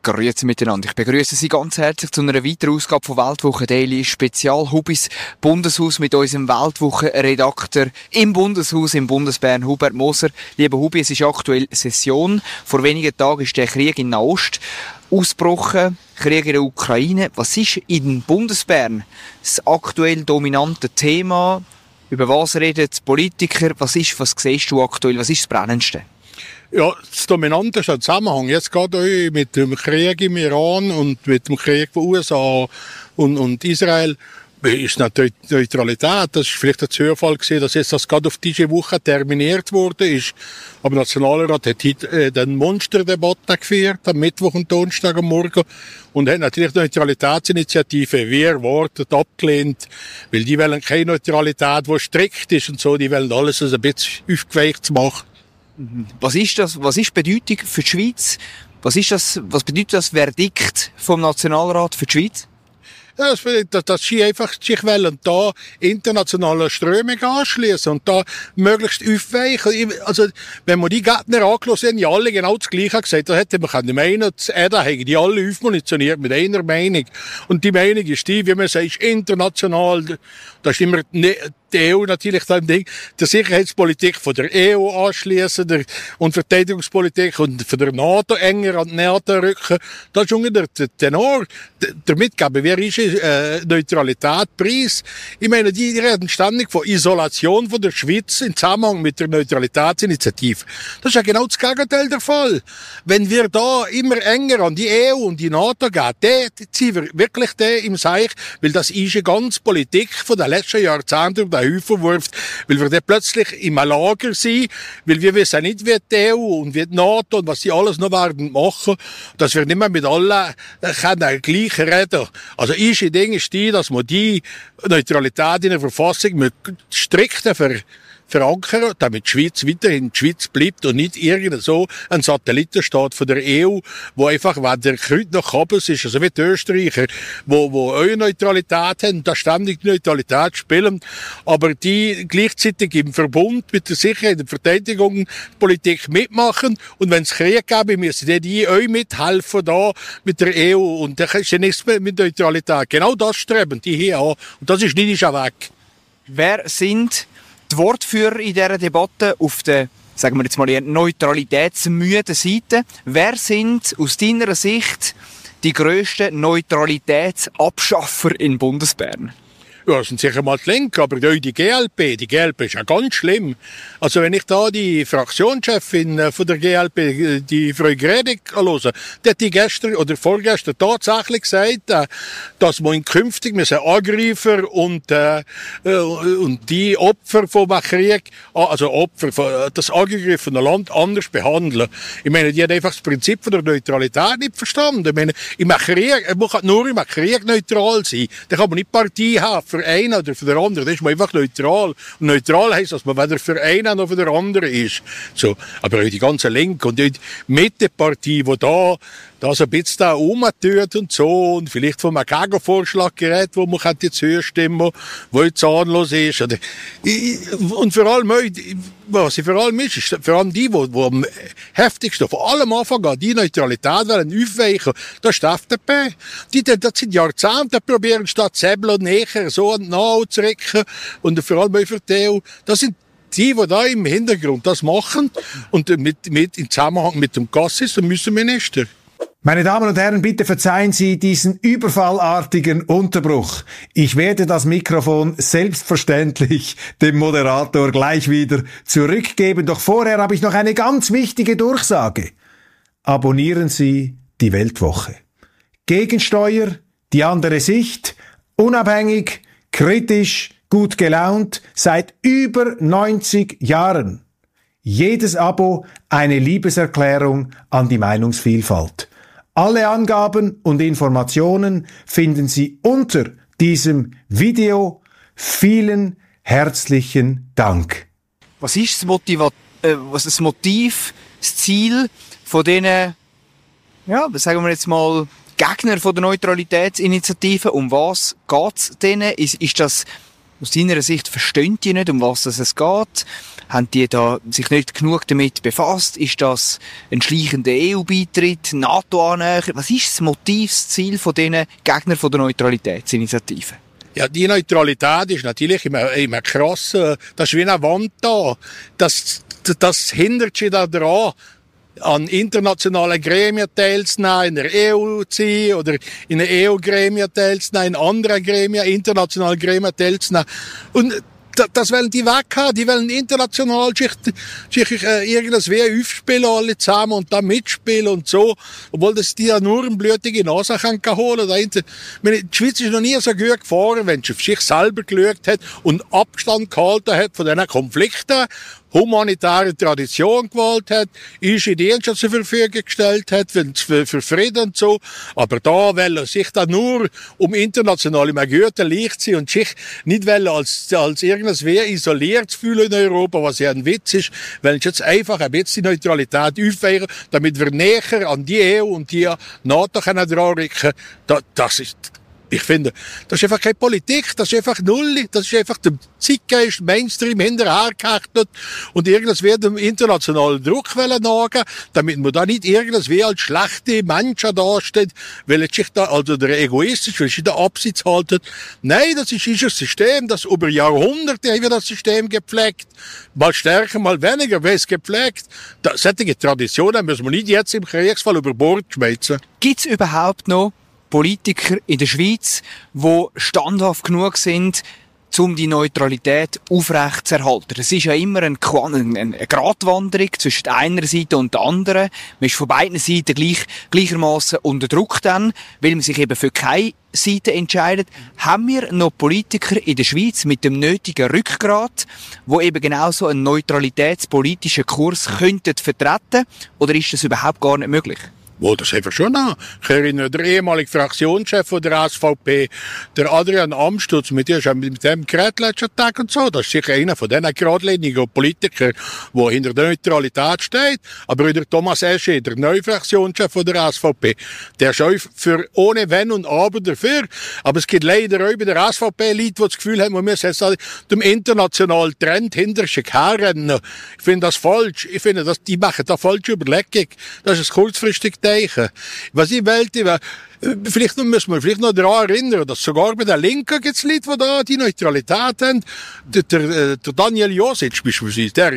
Grüezi miteinander. Ich begrüße Sie ganz herzlich zu einer weiteren Ausgabe von Weltwoche Daily Spezial Hubis Bundeshaus mit unserem Weltwoche-Redakteur im Bundeshaus im Bundesbern, Hubert Moser. Lieber Hubi, es ist aktuell Session. Vor wenigen Tagen ist der Krieg in Nahost ausgebrochen, Krieg in der Ukraine. Was ist in Bundesbern das aktuell dominante Thema? Über was reden die Politiker? Was siehst du aktuell? Was ist das Brennendste? Ja, das Dominante ist der Zusammenhang. Jetzt gerade mit dem Krieg im Iran und mit dem Krieg von USA und Israel ist natürlich Neutralität. Das ist vielleicht ein Zufall gewesen, dass jetzt das gerade auf diese Woche terminiert worden ist. Aber der Nationalrat hat heute eine Monsterdebatte geführt, am Mittwoch und Donnerstag am Morgen. Und hat natürlich die Neutralitätsinitiative wie erwartet abgelehnt. Weil die wollen keine Neutralität, die strikt ist und so. Die wollen alles ein bisschen aufgeweicht machen. Was ist das? Was ist die Bedeutung für die Schweiz? Was bedeutet das Verdikt vom Nationalrat für die Schweiz? Ja, dass sie einfach sich wollen da internationale Strömungen anschließen und da möglichst aufweichen. Also, wenn man die Gegner angeschaut haben, die alle genau das Gleiche gesagt, da hätte man können meinen, da haben die alle aufmunitioniert mit einer Meinung. Und die Meinung ist die, wie man sagt, international, da ist immer die EU natürlich da im Ding, der Sicherheitspolitik von der EU anschließen und Verteidigungspolitik und von der NATO enger an die NATO rücken. Das ist ungefähr der Tenor. Damit geben wir Neutralität preis. Ich meine, die reden ständig von Isolation von der Schweiz im Zusammenhang mit der Neutralitätsinitiative. Das ist ja genau das Gegenteil der Fall. Wenn wir da immer enger an die EU und die NATO gehen, dann ziehen wir wirklich im Seich, weil das ist ja ganz Politik von den letzten Jahrzehnten über den Haufen wirft, weil wir dann plötzlich im Lager sind, weil wir wissen nicht, wie die EU und wie die NATO und was sie alles noch werden machen, dass wir nicht mehr mit allen gleich reden. Also ist Ding ist die, dass man die Neutralität in der Verfassung mit strikten verankern, damit die Schweiz weiterhin die Schweiz bleibt und nicht irgend so ein Satellitenstaat von der EU, wo einfach, wenn der Kreuz nach oben ist, also wie die Österreicher, wo eure Neutralität haben, da ständig die Neutralität spielen, aber die gleichzeitig im Verbund mit der Sicherheit und Verteidigung Politik mitmachen und wenn es Krieg gäbe, müssen die euch mithelfen da mit der EU und da ist ja nichts mehr mit Neutralität. Genau das streben die hier an und das ist nicht weg. Wer sind die Wortführer in dieser Debatte auf der, sagen wir jetzt mal, neutralitätsmüden Seite? Wer sind aus deiner Sicht die grössten Neutralitätsabschaffer in Bundesbern? Ja, das sind sicher mal die Linken, aber die GLP ist ja ganz schlimm. Also wenn ich da die Fraktionschefin von der GLP, die Frau Gredig, höre, die hat die gestern oder vorgestern tatsächlich gesagt, dass man künftig Angreifer und die Opfer vom Krieg, also Opfer von das angegriffene Land anders behandeln. Ich meine, die hat einfach das Prinzip von der Neutralität nicht verstanden. Ich meine, man kann nur im Krieg neutral sein. Da kann man nicht Partei haben für einen oder für den anderen. Das ist man einfach neutral. Und neutral heisst, dass man weder für einen noch für den anderen ist. So. Aber auch die ganze Linke und die Mittepartie, die da so ein bisschen da rumtut und so und vielleicht von einem Gegenvorschlag gerät, wo man jetzt zustimmen kann, wo jetzt zahnlos ist. Und vor allem, was vor allem ist vor allem die am heftigsten, von allem Anfang an, die Neutralität wollen aufweichen, das ist die FDP. Das sind Jahrzehnte, probieren statt Säbel und näher so und nah zu rücken und vor allem auch für die EU. Das sind die da im Hintergrund das machen und mit im Zusammenhang mit dem Gassis und Minister. Meine Damen und Herren, bitte verzeihen Sie diesen überfallartigen Unterbruch. Ich werde das Mikrofon selbstverständlich dem Moderator gleich wieder zurückgeben. Doch vorher habe ich noch eine ganz wichtige Durchsage. Abonnieren Sie die Weltwoche. Gegensteuer, die andere Sicht, unabhängig, kritisch, gut gelaunt, seit über 90 Jahren. Jedes Abo eine Liebeserklärung an die Meinungsvielfalt. Alle Angaben und Informationen finden Sie unter diesem Video. Vielen herzlichen Dank. Was ist das Motiv, das Ziel von diesen, ja, sagen wir jetzt mal, Gegner von der Neutralitätsinitiative? Um was geht's denen? Ist das aus deiner Sicht verstehen die nicht, um was es geht? Haben die da sich nicht genug damit befasst? Ist das ein schleichender EU-Beitritt, NATO-Annäherung? Was ist das Motiv, das Ziel von diesen Gegnern von der Neutralitätsinitiative? Ja, die Neutralität ist natürlich immer krass. Das ist wie eine Wand da. Das hindert sich da dran, an internationalen Gremien teilzunehmen, in der EU zu sein, oder in der EU-Gremien teilzunehmen, in anderen Gremien, internationalen Gremien teilzunehmen. Und das wollen die weg haben. Die wollen international sich irgendwas aufspielen, alle zusammen, und da mitspielen und so. Obwohl das die ja nur eine blutige Nase kann holen. Die Schweiz ist noch nie so gut gefahren, wenn sie auf sich selber geschaut hat und Abstand gehalten hat von diesen Konflikten, humanitäre Tradition gewählt hat, unsere Dienste zur Verfügung gestellt hat, für Frieden und so. Aber da wollen sich dann nur um internationale guten Licht sein und sich nicht als irgendwas isoliert zu fühlen in Europa, was ja ein Witz ist, weil jetzt einfach ein bisschen Neutralität aufweichen, damit wir näher an die EU und die NATO dran rücken. Das ist, ich finde, das ist einfach keine Politik, das ist einfach null, das ist einfach der Zeitgeist, Mainstream hinterhergehechtet und irgendwas wird dem internationalen Druck nagen, damit man da nicht irgendwas wie als schlechte Menschen dasteht, weil es sich da, also der egoistisch, weil sich da Absitz haltet. Nein, das ist ein System, das über Jahrhunderte haben wir das System gepflegt. Mal stärker, mal weniger, wer es gepflegt. Solche Traditionen müssen wir nicht jetzt im Kriegsfall über Bord schmeißen. Gibt es überhaupt noch Politiker in der Schweiz, die standhaft genug sind, um die Neutralität aufrechtzuerhalten? Das ist ja immer eine Gratwanderung zwischen einer Seite und der anderen. Man ist von beiden Seiten gleichermaßen unter Druck dann, weil man sich eben für keine Seite entscheidet. Haben wir noch Politiker in der Schweiz mit dem nötigen Rückgrat, die eben genau so einen neutralitätspolitischen Kurs könnten vertreten? Oder ist das überhaupt gar nicht möglich? Wohl, das haben wir schon noch. Ich erinnere, der ehemalige Fraktionschef von der SVP, der Adrian Amstutz, mit dem geredet letzten Tag und so. Das ist sicher einer von diesen geradlinigen Politikern, der hinter der Neutralität steht. Aber der Thomas Esche, der neue Fraktionschef von der SVP, der ist auch für ohne Wenn und Aber dafür. Aber es gibt leider auch bei der SVP Leute, die das Gefühl haben, wir müssen jetzt dem internationalen Trend hinter sich herrennen. Ich finde das falsch. Ich finde, die machen da falsche Überlegung. Das ist kurzfristig Denken. Was ich wollte, vielleicht müssen wir vielleicht noch daran erinnern, dass sogar bei den Linken gibt es Leute, die da die Neutralität haben. Der Daniel Josic beispielsweise, der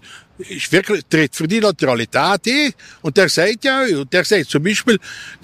ist wirklich, tritt für die Neutralität ein. Und der sagt ja, zum Beispiel,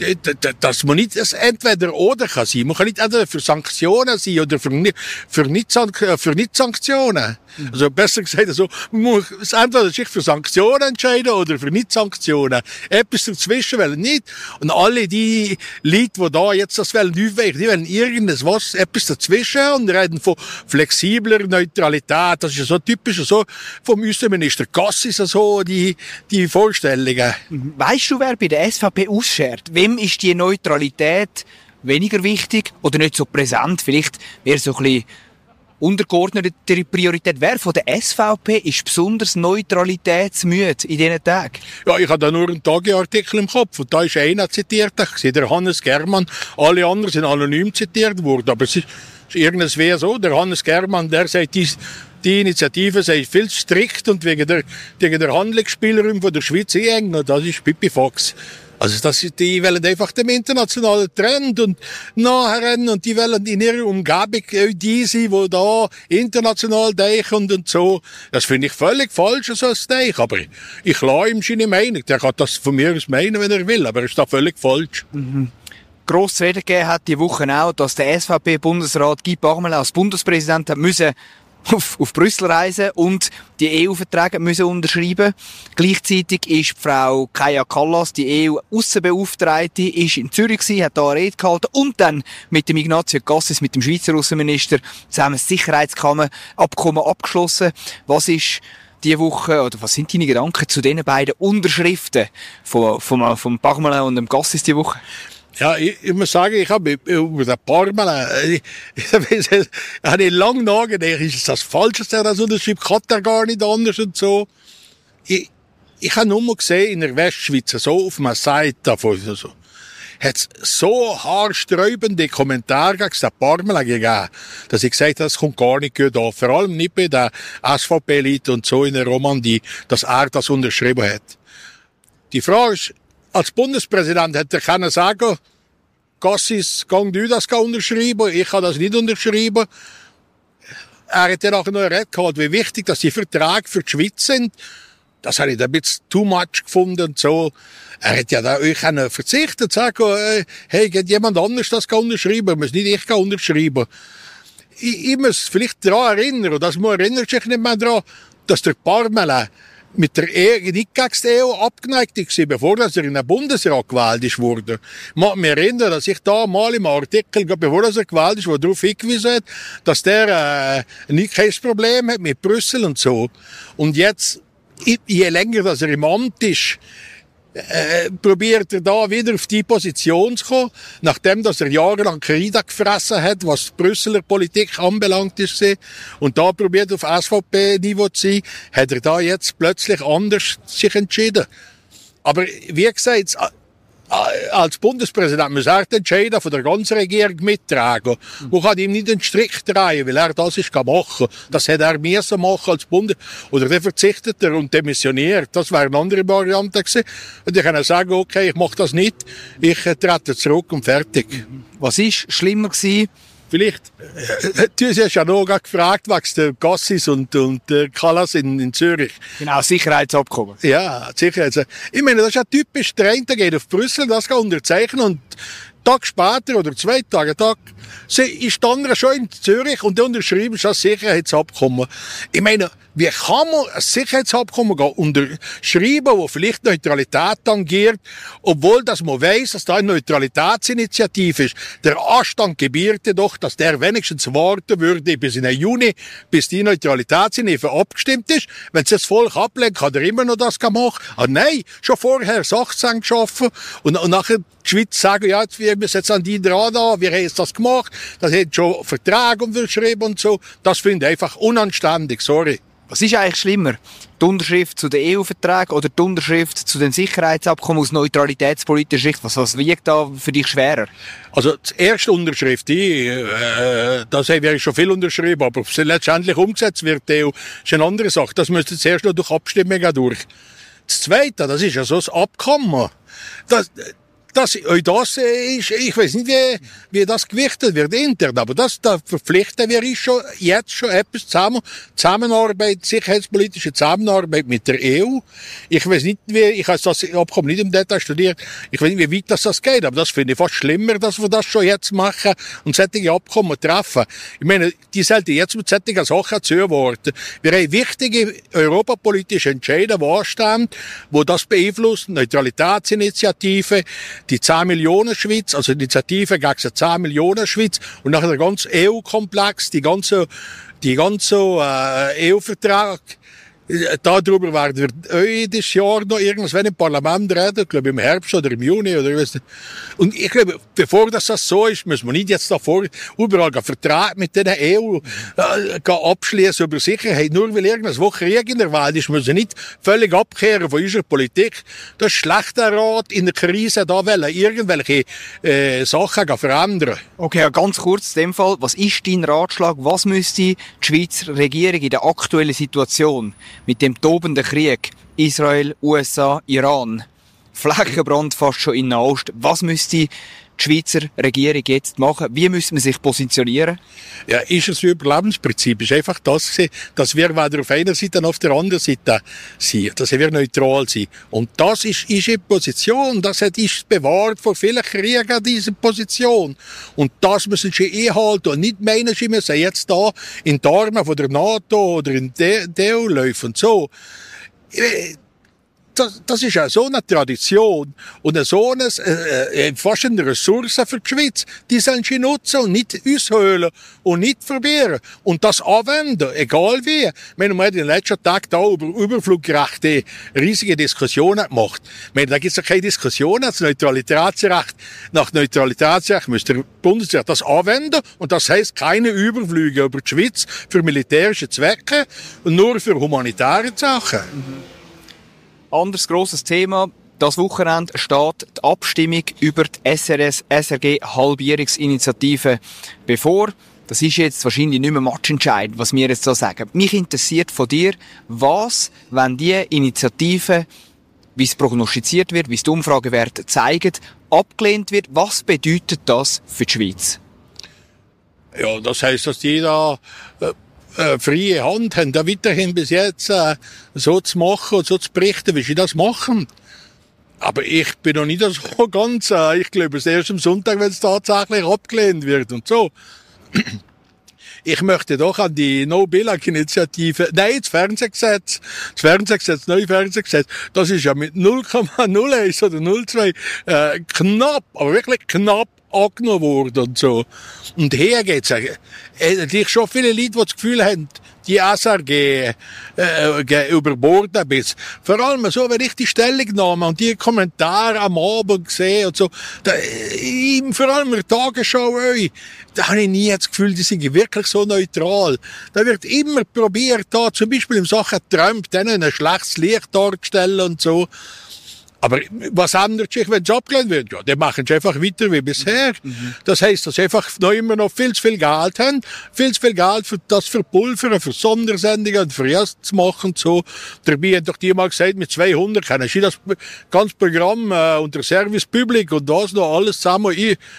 dass man nicht das entweder oder kann sein. Man kann nicht entweder für Sanktionen sein oder für Nicht-Sanktionen. Also besser gesagt, also, man muss entweder sich für Sanktionen entscheiden oder für Nicht-Sanktionen. Etwas dazwischen wollen nicht. Und alle die Leute, die da jetzt das wollen aufweichen, die wollen etwas dazwischen und reden von flexibler Neutralität. Das ist ja so typisch, so vom Außenminister Gassis, so die Vorstellungen. Weißt du, wer bei der SVP ausschert? Wem ist die Neutralität weniger wichtig oder nicht so präsent? Vielleicht wäre so ein bisschen untergeordnete Priorität. Wer von der SVP ist besonders neutralitätsmüde in diesen Tagen? Ja, ich habe da nur einen Tageartikel im Kopf und da ist einer zitiert, der Hannes Germann. Alle anderen sind anonym zitiert worden, aber es ist irgendwie so. Der Hannes Germann, der sagt, die Initiative sei viel zu strikt und wegen der Handlungsspielraum von der Schweiz eng. Und das ist Pipifax. Also die wollen einfach dem internationalen Trend und nachrennen und die wollen in ihrer Umgebung die sein, die da international denken und so. Das finde ich völlig falsch, so ein Denken. Aber ich lasse ihm seine Meinung. Der kann das von mir aus meinen, wenn er will, aber er ist da völlig falsch. Mhm. Gross zu reden gegeben hat die Woche auch, dass der SVP-Bundesrat Guy Parmelin als Bundespräsident hat müssen auf Brüssel reisen und die EU-Verträge müssen unterschreiben. Gleichzeitig ist Frau Kaja Kallas, die EU-Aussenbeauftragte, ist in Zürich gewesen, hat da eine Rede gehalten und dann mit dem Ignazio Cassis, mit dem Schweizer Außenminister, zusammen das Sicherheitsabkommen abgeschlossen. Was ist diese Woche, oder was sind deine Gedanken zu diesen beiden Unterschriften vom Parmelin und dem Cassis diese Woche? Ja, ich muss sagen, ich habe über den Parmelin, habe ich lange nachgedacht, ist das falsch, dass er das unterschreibt, kann er gar nicht anders und so. Ich habe nur mal gesehen, in der Westschweiz, so auf einer Seite davon, so. hat es so haarsträubende Kommentare gegen den Parmela gegeben, dass ich gesagt habe, das kommt gar nicht gut an. Vor allem nicht bei der SVP-Elite und so in der Romandie, dass er das unterschrieben hat. Die Frage ist, als Bundespräsident hätte er können sagen, Cassis, gang du das unterschreiben, ich habe das nicht unterschrieben. Er hat ja auch noch geredet, wie wichtig, dass die Verträge für die Schweiz sind. Das habe ich ein bisschen too much gefunden und so. Er hat ja da euch verzichtet, sagen, hey, geht jemand anders das unterschreiben, muss nicht ich unterschreiben. Ich muss vielleicht daran erinnern, und das erinnert sich nicht mehr daran, dass der Parmela mit der nicht gegen die EU abgeneigt war, bevor er in den Bundesrat gewählt wurde. Ich mag mich erinnern, dass ich da mal im Artikel, bevor er gewählt ist, darauf hingewiesen hat, dass der nicht kein Problem hat mit Brüssel und so. Und jetzt, je länger dass er im Amt ist, probiert er da wieder auf die Position zu kommen, nachdem dass er jahrelang Kreide gefressen hat, was die Brüsseler Politik anbelangt ist. Und da probiert auf SVP-Niveau zu sein, hat er da jetzt plötzlich anders sich entschieden. Aber wie gesagt, als Bundespräsident muss er entscheiden von der ganzen Regierung mittragen. Man kann ihm nicht den Strick drehen, weil er das ist machen. Das hätte er müssen machen als oder der verzichtet er und demissioniert. Das wäre eine andere Variante gewesen. Und ich kann sagen, okay, ich mache das nicht. Ich trete zurück und fertig. Was ist schlimmer gewesen? Vielleicht, du hast ja noch gefragt, wegen der Cassis und der Callas in Zürich. Genau, Sicherheitsabkommen. Ja, Sicherheitsabkommen. Ich meine, das ist ja typisch, der eine geht auf Brüssel, das kann unterzeichnen und Tag später oder 2 Tage, ist der andere schon in Zürich und der unterschreibt das Sicherheitsabkommen. Ich meine, wie kann man ein Sicherheitsabkommen unterschreiben, das vielleicht Neutralität tangiert, obwohl dass man weiss, dass da eine Neutralitätsinitiative ist. Der Anstand gebierte doch, dass der wenigstens warten würde bis in den Juni, bis die Neutralitätsinitiative abgestimmt ist. Wenn es das Volk ablehnt, kann er immer noch das machen. Aber nein, schon vorher 16 geschaffen und nachher die Schweiz sagen, ja, wir müssen jetzt an die dran da, wir haben jetzt das gemacht, das hat schon Verträge unterschrieben und so. Das finde ich einfach unanständig, sorry. Was ist eigentlich schlimmer? Die Unterschrift zu den EU-Verträgen oder die Unterschrift zu den Sicherheitsabkommen aus neutralitätspolitischer Sicht? Was wiegt da für dich schwerer? Also, die erste Unterschrift, das wäre schon viel unterschrieben, aber ob sie letztendlich umgesetzt wird, die EU, ist eine andere Sache. Das müsste zuerst noch durch Abstimmungen durch. Das Zweite, das ist ja so das Abkommen. Das ist, ich weiß nicht, wie das gewichtet wird intern, aber da verpflichten wir uns jetzt schon etwas Zusammenarbeit, sicherheitspolitische Zusammenarbeit mit der EU. Ich weiß nicht, ich habe das Abkommen nicht im Detail studiert, ich weiß nicht, wie weit das geht, aber das finde ich fast schlimmer, dass wir das schon jetzt machen und solche Abkommen treffen. Ich meine, die sollten jetzt mit solchen Sachen zuwarten. Wir haben wichtige europapolitische Entscheidungen, die anstehen, die das beeinflussen, Neutralitätsinitiative, die 10 Millionen Schweiz, also die Initiative gegen die 10 Millionen Schweiz und nachher der ganze EU-Komplex, die ganze EU-Vertrag. Darüber werden wir dieses Jahr noch irgendwann im Parlament reden, ich glaube im Herbst oder im Juni oder ich weiß nicht. Und ich glaube, bevor das so ist, müssen wir nicht jetzt davor überall Verträge mit den EU abschließen über Sicherheit. Nur weil irgendeine Woche Krieg in der Welt ist, müssen wir nicht völlig abkehren von unserer Politik. Das ist schlechter Rat in der Krise, da wollen irgendwelche Sachen verändern. Okay, ganz kurz in dem Fall, was ist dein Ratschlag? Was müsste die Schweizer Regierung in der aktuellen Situation mit dem tobenden Krieg, Israel, USA, Iran, Flächenbrand fast schon in Nahost. Was müsste die Schweizer Regierung jetzt machen? Wie müssen wir sich positionieren? Ja, ist das Überlebensprinzip. Ist einfach das gewesen, dass wir weder auf einer Seite noch auf der anderen Seite sind. Dass wir neutral sind. Und das ist eine Position. Das ist bewahrt vor vielen Kriegen, diese Position. Und das müssen sie einhalten. Und nicht meinen, sie müssen jetzt da in die Arme von der NATO oder in der EU laufen und so. Das ist ja so eine Tradition und so fast eine Ressource für die Schweiz. Die sollen sie nutzen und nicht aushöhlen und nicht verwehren. Und das anwenden, egal wie. Ich meine, wir haben in den letzten Tagen da über Überflugrechte riesige Diskussionen gemacht. Ich meine, da gibt es ja keine Diskussion. Das Neutralitätsrecht, nach Neutralitätsrecht müsste der Bundesrat das anwenden. Und das heisst, keine Überflüge über die Schweiz für militärische Zwecke und nur für humanitäre Sachen. Anderes grosses Thema, Das Wochenende steht die Abstimmung über die SRG-Halbierungsinitiative bevor. Das ist jetzt wahrscheinlich nicht mehr matchentscheidend, was wir jetzt so sagen. Mich interessiert von dir, was, wenn die Initiative, wie es prognostiziert wird, wie es die Umfragewerte zeigen, abgelehnt wird, was bedeutet das für die Schweiz? Ja, das heisst, dass die da freie Hand haben, da weiterhin bis jetzt so zu machen und so zu berichten, wie sie das machen. Aber ich bin noch nicht so ganz, ich glaube, es erst am Sonntag, wenn es tatsächlich abgelehnt wird und so. Ich möchte doch an die No-Billag-Initiative, nein, das Fernsehgesetz, das neue Fernsehgesetz, das ist ja mit 0,01 oder 0,2 knapp, aber wirklich knapp angenommen worden und so. Und hier geht's eigentlich schon viele Leute, die das Gefühl haben, die SRG überbordet ein bisschen. Vor allem so, wenn ich die Stellungnahme und die Kommentare am Abend sehe und so, vor allem in der Tagesschau, da habe ich nie das Gefühl, die sind wirklich so neutral. Da wird immer probiert, da zum Beispiel in Sachen Trump denen ein schlechtes Licht darzustellen und so. Aber was ändert sich, wenn es abgelehnt wird? Ja, dann machen sie einfach weiter wie bisher. Das heisst, dass sie einfach noch immer noch viel zu viel Geld haben. Viel zu viel Geld für das verpulvern, für Sondersendungen, für das zu machen und so. Dabei haben doch die mal gesagt, mit 200 können sie das ganze Programm unter Service Public und das noch alles zusammen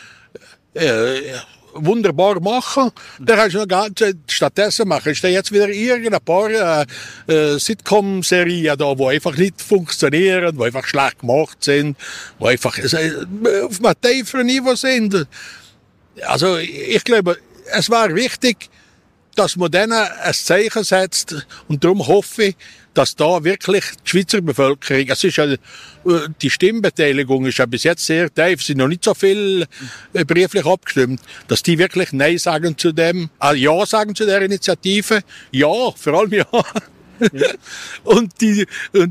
wunderbar machen. Da kannst du noch stattdessen machen. Ist da jetzt wieder irgendein paar Sitcom-Serien da, die einfach nicht funktionieren, die einfach schlecht gemacht sind, die einfach auf einem tieferen Niveau sind. Also ich glaube, es war wichtig, dass man denen ein Zeichen setzt und darum hoffe ich, dass da wirklich die Schweizer Bevölkerung, es ist ja, die Stimmbeteiligung ist ja bis jetzt sehr tief, es sind noch nicht so viel brieflich abgestimmt, dass die wirklich Nein sagen zu dem, Ja sagen zu der Initiative, ja, vor allem ja. und die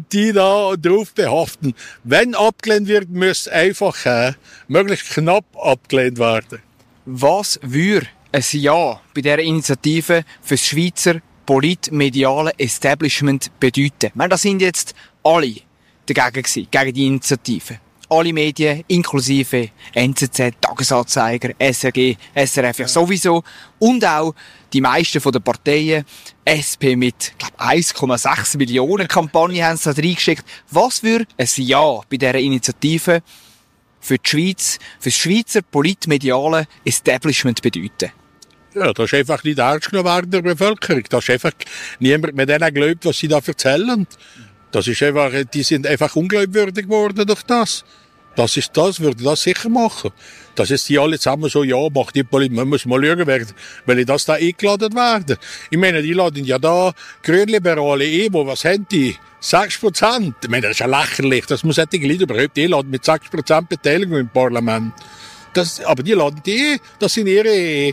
da drauf behaften. Wenn abgelehnt wird, muss einfach möglichst knapp abgelehnt werden. Was würde ein Ja bei dieser Initiative für das Schweizer politmediale Establishment bedeuten? Ich meine, das sind jetzt alle dagegen gewesen, gegen die Initiative. Alle Medien, inklusive NZZ, Tagesanzeiger, SRG, SRF ja sowieso. Und auch die meisten von den Parteien, SP mit, glaube 1,6 Millionen Kampagnen haben sie da reingeschickt. Was würde ein Ja bei dieser Initiative für die Schweiz, für das Schweizer politmediale Establishment bedeuten? Ja, das ist einfach nicht ernst genommen werden der Bevölkerung. Das ist einfach niemand mit denen glaubt, was sie da erzählen. Das ist einfach, die sind einfach unglaubwürdig geworden durch das. Das würde das sicher machen. Dass jetzt die alle zusammen so, ja, macht die Politik, man muss mal schauen, weil das da eingeladen werden. Ich meine, die laden ja da Grünliberale wo was haben die? 6%. Ich meine, das ist ja lächerlich, dass man solche Leute überhaupt einladen mit 6% Beteiligung im Parlament. Aber die laden das sind ihre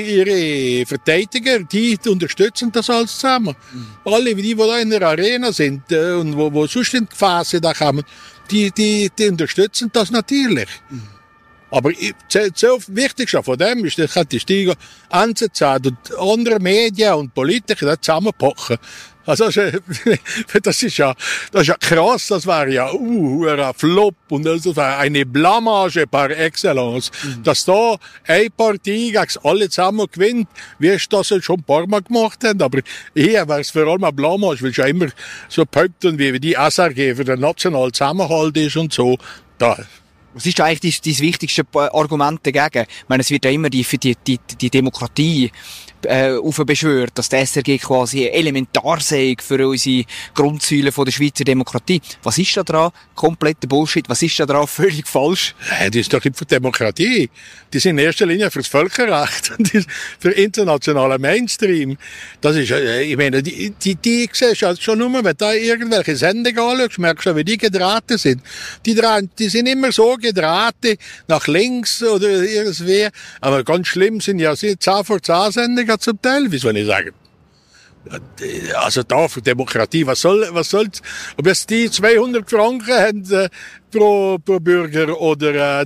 Verteidiger, die unterstützen das alles zusammen. Alle, die da in der Arena sind und wo sonst in die Phase da kommen, die unterstützen das natürlich. Aber das Wichtigste von dem ist, dass die NZZ und andere Medien und Politiker zusammenpacken. Also, das ist ja krass, das war ja, ein Flop und das war eine Blamage par excellence. Dass da eine Partie gegen alle zusammen gewinnt, wie es das schon ein paar Mal gemacht haben, aber hier war es vor allem eine Blamage, weil es ja immer so behaupten, wie die SRG für den nationalen Zusammenhalt ist und so. Was ist eigentlich dein wichtigste Argument dagegen? Ich meine, es wird ja immer die Demokratie aufbeschwört, dass die SRG quasi elementar sei für unsere Grundsäulen von der Schweizer Demokratie. Was ist da dran? Kompletter Bullshit. Was ist da dran? Völlig falsch. Das ist doch nicht für Demokratie. Die sind in erster Linie fürs Völkerrecht und für internationalen Mainstream. Das ist, ich meine, die siehst du schon nur, wenn du da irgendwelche Sendungen anschaust, merkst du, wie die gedrahtet sind. Die sind immer so gedrahtet, nach links oder irgendwie. Aber ganz schlimm sind ja 10 vor 10 Sendungen zum Teil, wie soll ich sagen. Also da für Demokratie, was soll's? Ob jetzt die 200 Franken haben, pro Bürger oder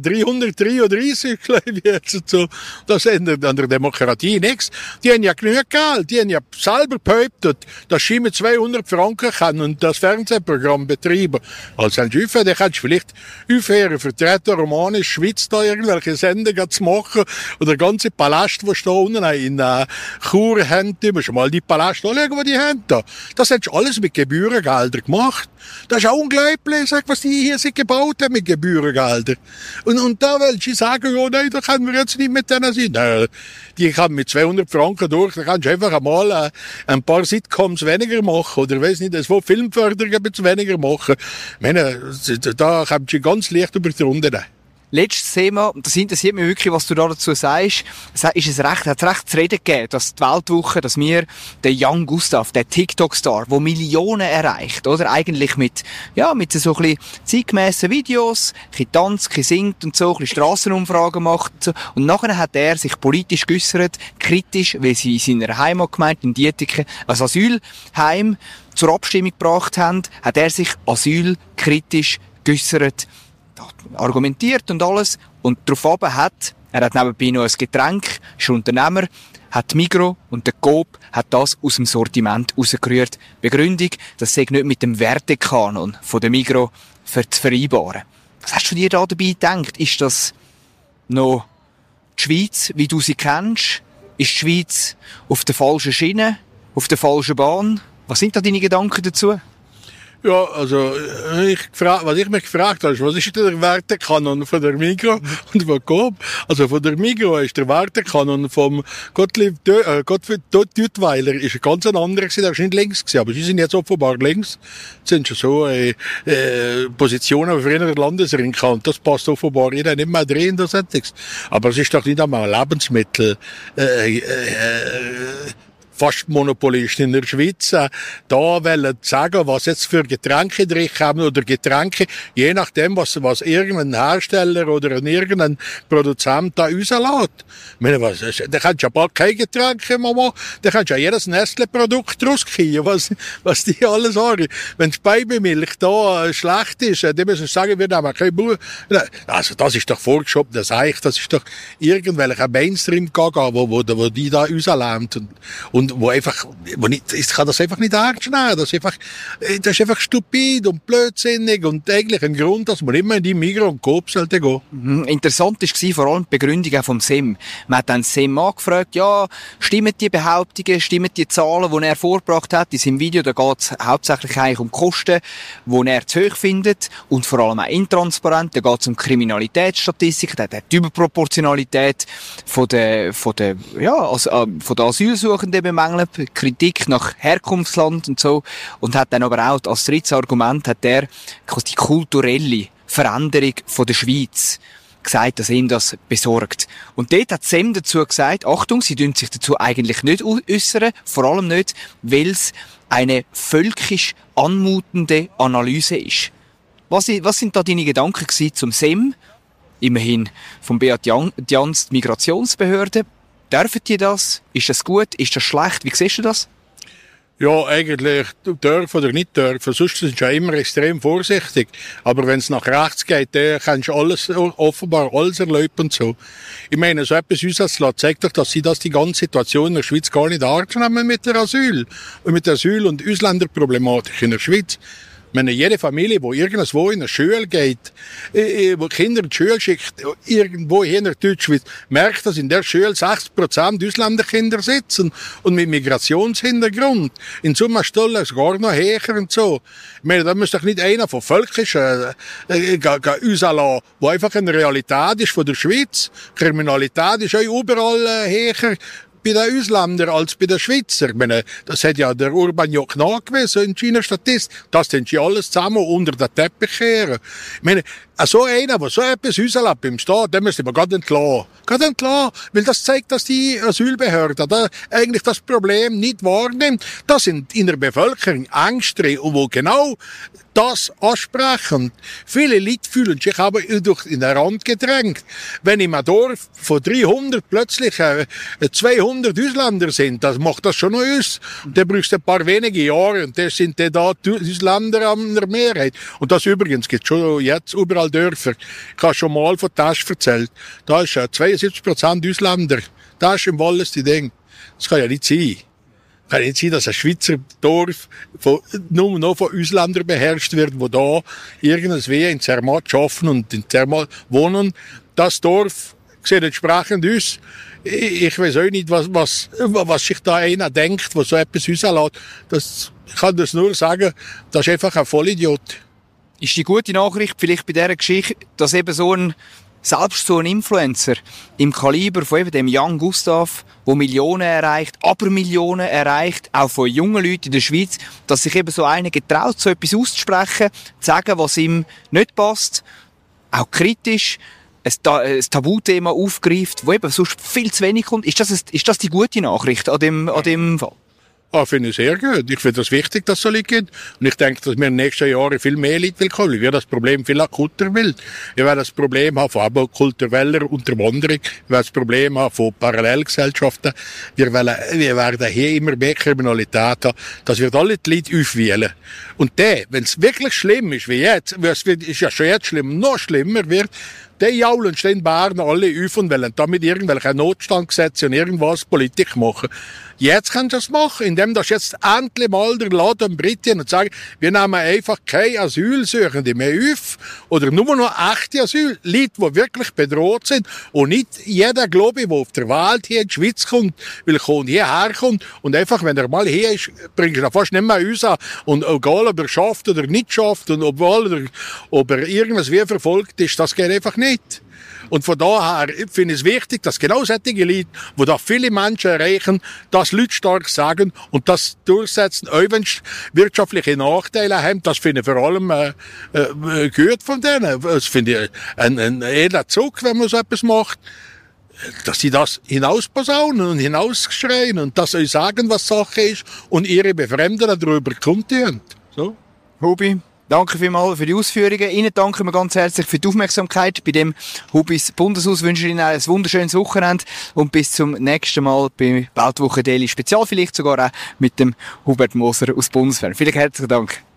333, glaube ich jetzt. Und so. Das ändert an der Demokratie nichts. Die haben ja genug Geld. Die haben ja selber behauptet, dass sie mit 200 Franken kann und das Fernsehprogramm betreiben. Als ein Schiffer, der kannst du vielleicht aufhören, Vertreter Romanisch Schweiz da irgendwelche Sendungen zu machen. Oder der ganze Palast, der da unten in Chur haben. Du musst mal die Palast anschauen, die die haben da. Das hättest du alles mit Gebührengeldern gemacht. Das ist auch unglaublich, sag, was die hier sich gebaut haben mit Gebührengeldern. Und da willst du sagen, ja, nein, da können wir jetzt nicht mit denen sein. Nein, die kann mit 200 Franken durch, da kannst du einfach einmal ein paar Sitcoms weniger machen, oder weiss nicht, es will Filmförderung ein bisschen weniger machen. Ich meine, da kommst du ganz leicht über die Runde. Letztes Thema, das interessiert mich wirklich, was du da dazu sagst. Hat es recht zu reden gegeben, dass die Weltwoche, dass wir den Jan Gustav, der TikTok-Star, der Millionen erreicht, oder? Eigentlich mit so ein bisschen zeitgemässen Videos, ein bisschen tanzt, ein bisschen singt und so, ein bisschen Strassenumfragen macht und so. Und nachher hat er sich politisch geäussert, kritisch, weil sie in seiner Heimatgemeinde in Dietiken ein Asylheim zur Abstimmung gebracht haben, hat er sich asylkritisch geäussert, argumentiert und alles. Und darauf hat nebenbei noch ein Getränk, ist Unternehmer, hat Migros und der Coop hat das aus dem Sortiment rausgerührt. Begründung, das sei nicht mit dem Wertekanon von der Migros zu vereinbaren. Was hast du dir da dabei gedacht? Ist das noch die Schweiz, wie du sie kennst? Ist die Schweiz auf der falschen Schiene, auf der falschen Bahn? Was sind da deine Gedanken dazu? Ja, also, was ich mich gefragt habe, was ist der Wertekanon von der Migros und von Coop? Also, von der Migros ist der Wertekanon vom Gottfried Duttweiler ist ein ganz anderer gewesen, der ist nicht links gewesen, aber sie sind jetzt offenbar links. Das sind schon so, Positionen, die früher Landesring kann, und das passt offenbar jeder nicht mehr drin, das hat nichts. Aber es ist doch nicht einmal Lebensmittel, fast Monopolist in der Schweiz, da wollen sagen, was jetzt für Getränke drin haben oder Getränke, je nachdem, was irgendein Hersteller oder irgendein Produzent da rauslässt. Ich meine, da kannst du ja bald keine Getränke mehr machen, da kannst du ja jedes Nestle-Produkt rauskriegen, was die alles sagen. Wenn die Babymilch da schlecht ist, dann müssen sie sagen, wir nehmen keine Bauern. Also, das ist doch vorgeschobenes Eich, das ist doch irgendwelcher Mainstream-Gaga, wo die da rauslehnt und ich kann das einfach nicht ernst nehmen. Das ist einfach stupid und blödsinnig und eigentlich ein Grund, dass man immer in die Migros und Coop sollte gehen. Interessant war vor allem die Begründung vom SEM. Man hat dann SEM angefragt, ja, stimmen die Behauptungen, stimmen die Zahlen, die er vorgebracht hat in seinem Video, da geht es hauptsächlich eigentlich um Kosten, die er zu hoch findet und vor allem auch intransparent, da geht es um Kriminalitätsstatistik, da hat die Überproportionalität von der Asylsuchenden bemängelt, Kritik nach Herkunftsland und so, und hat dann aber auch als drittes Argument hat er die kulturelle Veränderung von der Schweiz gesagt, dass ihm das besorgt. Und dort hat SEM dazu gesagt, Achtung, sie dürfen sich dazu eigentlich nicht äußern, vor allem nicht, weil es eine völkisch anmutende Analyse ist. Was sind da deine Gedanken gewesen zum SEM? Immerhin vom Beat Jans, die Migrationsbehörde. Dürfen die das? Ist das gut? Ist das schlecht? Wie siehst du das? Ja, eigentlich dürfen oder nicht dürfen. Sonst sind sie ja immer extrem vorsichtig. Aber wenn es nach rechts geht, dann kannst du offenbar alles erlauben und so. Ich meine, so etwas Auslandslassen zeigt doch, dass sie die ganze Situation in der Schweiz gar nicht ernst nehmen mit der Asyl und Ausländerproblematik in der Schweiz. Ich meine, jede Familie, die irgendwo in eine Schule geht, wo Kinder in die Schule schickt, irgendwo hier in der Deutschschweiz, merkt, dass in der Schule 60% Ausländerkinder sitzen und mit Migrationshintergrund. In Summe stellen es gar noch höher und so. Ich meine, da muss doch nicht einer von völkisch rauslassen, wo einfach eine Realität ist von der Schweiz. Kriminalität ist auch überall höher bei den Ausländern als bei den Schweizer. Ich meine, das hat ja der Urban Jock nachgewiesen in seiner Statistik. Das sind sie alles zusammen unter den Teppich kehren. Ich meine, so einer, der so etwas rauslässt beim Staat, den müssen wir gerade entlassen. Gerade entlassen. Weil das zeigt, dass die Asylbehörde da eigentlich das Problem nicht wahrnimmt. Das sind in der Bevölkerung Ängste, und wo genau das ansprechen. Viele Leute fühlen sich aber durch in den Rand gedrängt. Wenn im Dorf von 300 plötzlich 200 Ausländer sind, das macht das schon noch aus. Da brauchst du ein paar wenige Jahre und das sind dann da Ausländer an der Mehrheit. Und das übrigens gibt schon jetzt überall Dörfer. Ich habe schon mal von Tasch erzählt. Da ist 72% Ausländer. Das ist im Wallis die Ding. Das kann ja nicht sein. Kann nicht sein, dass ein Schweizer Dorf nur noch von Ausländern beherrscht wird, die da irgendwie in Zermatt arbeiten und in Zermatt wohnen. Das Dorf sieht entsprechend aus. Ich weiß auch nicht, was sich da einer denkt, was so etwas rauslässt. Ich kann das nur sagen, das ist einfach ein Vollidiot. Ist die gute Nachricht vielleicht bei dieser Geschichte, dass eben selbst so ein Influencer im Kaliber von eben dem Jan Gustav, der Millionen erreicht, aber Millionen erreicht, auch von jungen Leuten in der Schweiz, dass sich eben so einer getraut, so etwas auszusprechen, zu sagen, was ihm nicht passt, auch kritisch, ein Tabuthema aufgreift, wo eben sonst viel zu wenig kommt. Ist das die gute Nachricht an dem Fall? Ich finde es sehr gut. Ich finde es wichtig, dass es so Leute gibt. Und ich denke, dass wir in den nächsten Jahren viel mehr Leute kommen, weil wir das Problem viel akuter will. Wir werden das Problem haben von kultureller Unterwanderung. Wir werden das Problem haben von Parallelgesellschaften. Wir werden hier immer mehr Kriminalität haben. Das wird alle die Leute aufwählen. Und wenn es wirklich schlimm ist, wie jetzt, ist ja schon jetzt schlimm, noch schlimmer wird, die jaulen stehen Bären alle auf und wollen damit irgendwelche Notstandgesetze und irgendwas Politik machen. Jetzt können sie das machen, indem das jetzt endlich mal der Laden Britien und sagen, wir nehmen einfach keine Asylsuchende mehr auf oder nur noch echte Leute, die wirklich bedroht sind und nicht jeder, glaube ich, der auf der Welt hier in die Schweiz kommt, weil er hierher kommt und einfach, wenn er mal hier ist, bringst du ihn fast nicht mehr raus und egal, ob er schafft oder nicht schafft und ob er irgendwas wie verfolgt ist, das geht einfach nicht. Und von daher finde ich es wichtig, dass genau solche Leute, die da viele Menschen erreichen, das Leute stark sagen und das durchsetzen, auch wenn sie wirtschaftliche Nachteile haben. Das finde ich vor allem gut von denen. Das finde ich ein edler Zug, wenn man so etwas macht. Dass sie das hinausposaunen und hinausschreien und dass sie sagen, was Sache ist und ihre Befremder darüber kundtun. So. Hubi, danke vielmals für die Ausführungen. Ihnen danken wir ganz herzlich für die Aufmerksamkeit. Bei dem Hubis Bundeshaus wünsche ich Ihnen ein wunderschönes Wochenende und bis zum nächsten Mal bei Weltwoche Daily Spezial, vielleicht sogar auch mit dem Hubert Moser aus Bundesbern. Vielen herzlichen Dank.